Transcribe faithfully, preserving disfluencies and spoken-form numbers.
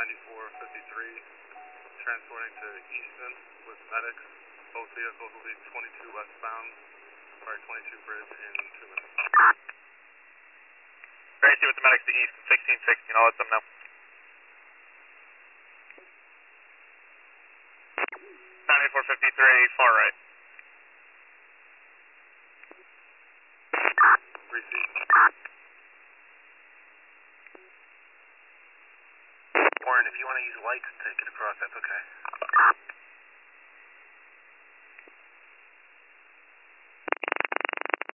ninety-four fifty-three, transporting to Easton with medics. Both vehicles will be twenty-two westbound, sorry, twenty-two bridge in two minutes. Tracy with the medics to Easton, sixteen sixteen, I'll let them know. ninety-four fifty-three, far right. Receive. Warren, if you want to use lights to get across, that's okay.